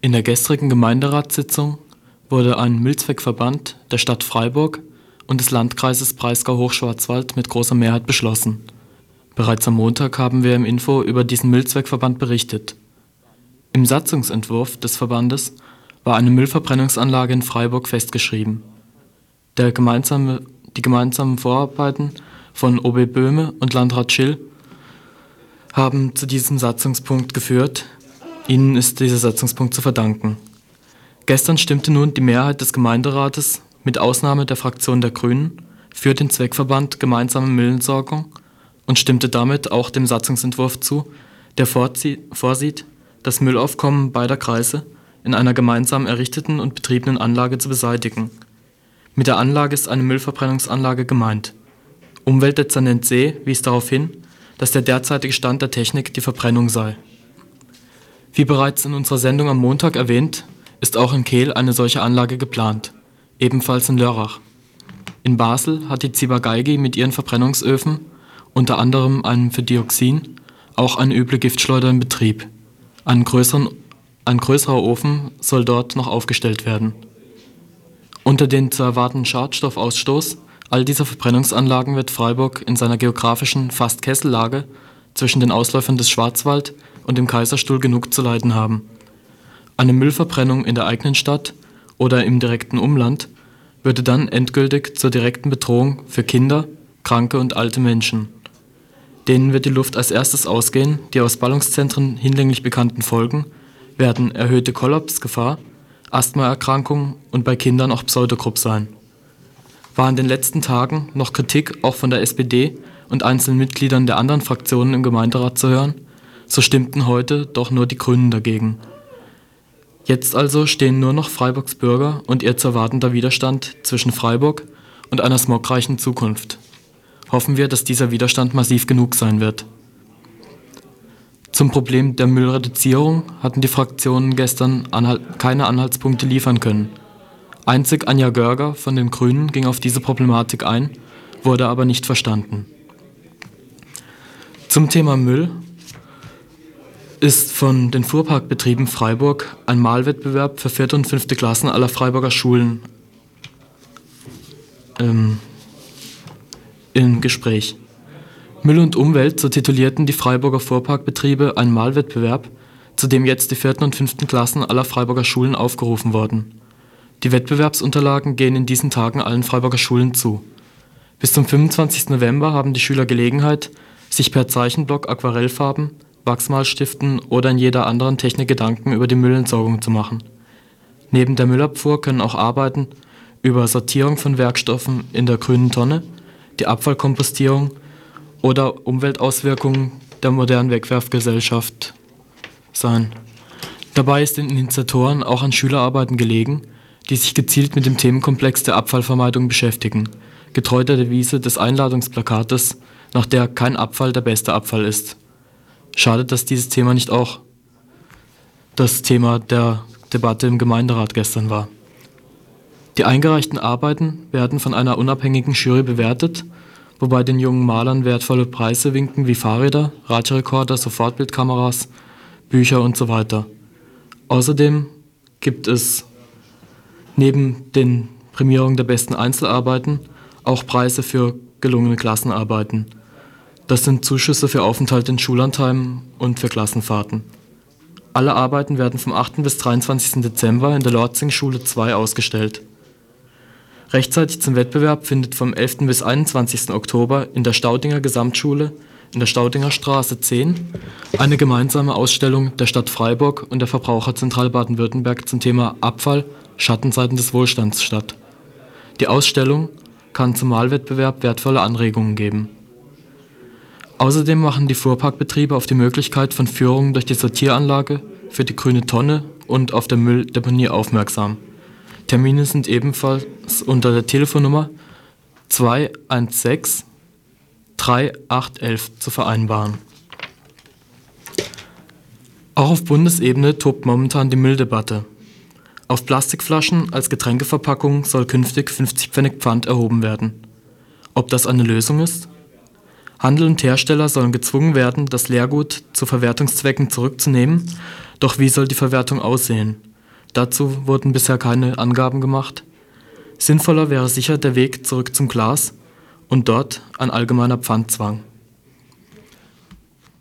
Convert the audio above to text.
In der gestrigen Gemeinderatssitzung wurde ein Müllzweckverband der Stadt Freiburg und des Landkreises Breisgau-Hochschwarzwald mit großer Mehrheit beschlossen. Bereits am Montag haben wir im Info über diesen Müllzweckverband berichtet. Im Satzungsentwurf des Verbandes war eine Müllverbrennungsanlage in Freiburg festgeschrieben. Die gemeinsamen Vorarbeiten von OB Böhme und Landrat Schill haben zu diesem Satzungspunkt geführt. Ihnen ist dieser Satzungspunkt zu verdanken. Gestern stimmte nun die Mehrheit des Gemeinderates mit Ausnahme der Fraktion der Grünen für den Zweckverband Gemeinsame Müllentsorgung und stimmte damit auch dem Satzungsentwurf zu, der vorsieht, das Müllaufkommen beider Kreise in einer gemeinsam errichteten und betriebenen Anlage zu beseitigen. Mit der Anlage ist eine Müllverbrennungsanlage gemeint. Umweltdezernent See wies darauf hin, dass der derzeitige Stand der Technik die Verbrennung sei. Wie bereits in unserer Sendung am Montag erwähnt, ist auch in Kehl eine solche Anlage geplant, ebenfalls in Lörrach. In Basel hat die Ciba-Geigy mit ihren Verbrennungsöfen, unter anderem einem für Dioxin, auch eine üble Giftschleuder in Betrieb. Ein größerer Ofen soll dort noch aufgestellt werden. Unter den zu erwartenden Schadstoffausstoß all dieser Verbrennungsanlagen wird Freiburg in seiner geografischen Fast-Kessel-Lage zwischen den Ausläufern des Schwarzwald und dem Kaiserstuhl genug zu leiden haben. Eine Müllverbrennung in der eigenen Stadt oder im direkten Umland würde dann endgültig zur direkten Bedrohung für Kinder, kranke und alte Menschen. Denen wird die Luft als erstes ausgehen. Die aus Ballungszentren hinlänglich bekannten Folgen werden erhöhte Kollapsgefahr, Asthmaerkrankungen und bei Kindern auch Pseudogrupp sein. War in den letzten Tagen noch Kritik auch von der SPD und einzelnen Mitgliedern der anderen Fraktionen im Gemeinderat zu hören, so stimmten heute doch nur die Grünen dagegen. Jetzt also stehen nur noch Freiburgs Bürger und ihr zu erwartender Widerstand zwischen Freiburg und einer smogreichen Zukunft. Hoffen wir, dass dieser Widerstand massiv genug sein wird. Zum Problem der Müllreduzierung hatten die Fraktionen gestern keine Anhaltspunkte liefern können. Einzig Anja Görger von den Grünen ging auf diese Problematik ein, wurde aber nicht verstanden. Zum Thema Müll ist von den Fuhrparkbetrieben Freiburg ein Malwettbewerb für 4. und 5. Klassen aller Freiburger Schulen im Gespräch. Müll und Umwelt, so titulierten die Freiburger Fuhrparkbetriebe einen Malwettbewerb, zu dem jetzt die 4. und 5. Klassen aller Freiburger Schulen aufgerufen wurden. Die Wettbewerbsunterlagen gehen in diesen Tagen allen Freiburger Schulen zu. Bis zum 25. November haben die Schüler Gelegenheit, sich per Zeichenblock, Aquarellfarben, Wachsmalstiften oder in jeder anderen Technik Gedanken über die Müllentsorgung zu machen. Neben der Müllabfuhr können auch Arbeiten über Sortierung von Werkstoffen in der grünen Tonne, die Abfallkompostierung oder Umweltauswirkungen der modernen Wegwerfgesellschaft sein. Dabei ist den Initiatoren auch an Schülerarbeiten gelegen, die sich gezielt mit dem Themenkomplex der Abfallvermeidung beschäftigen, getreu der Devise des Einladungsplakates, nach der kein Abfall der beste Abfall ist. Schade, dass dieses Thema nicht auch das Thema der Debatte im Gemeinderat gestern war. Die eingereichten Arbeiten werden von einer unabhängigen Jury bewertet, wobei den jungen Malern wertvolle Preise winken wie Fahrräder, Radiorekorder, Sofortbildkameras, Bücher und so weiter. Außerdem gibt es neben den Prämierungen der besten Einzelarbeiten auch Preise für gelungene Klassenarbeiten. Das sind Zuschüsse für Aufenthalt in Schullandheimen und für Klassenfahrten. Alle Arbeiten werden vom 8. bis 23. Dezember in der Lorzing-Schule 2 ausgestellt. Rechtzeitig zum Wettbewerb findet vom 11. bis 21. Oktober in der Staudinger Gesamtschule in der Staudinger Straße 10 eine gemeinsame Ausstellung der Stadt Freiburg und der Verbraucherzentrale Baden-Württemberg zum Thema Abfall, Schattenseiten des Wohlstands statt. Die Ausstellung kann zum Malwettbewerb wertvolle Anregungen geben. Außerdem machen die Fuhrparkbetriebe auf die Möglichkeit von Führungen durch die Sortieranlage für die grüne Tonne und auf der Mülldeponie aufmerksam. Termine sind ebenfalls unter der Telefonnummer 216 3811 zu vereinbaren. Auch auf Bundesebene tobt momentan die Mülldebatte. Auf Plastikflaschen als Getränkeverpackung soll künftig 50 Pfennig Pfand erhoben werden. Ob das eine Lösung ist? Handel und Hersteller sollen gezwungen werden, das Leergut zu Verwertungszwecken zurückzunehmen, doch wie soll die Verwertung aussehen? Dazu wurden bisher keine Angaben gemacht. Sinnvoller wäre sicher der Weg zurück zum Glas und dort ein allgemeiner Pfandzwang.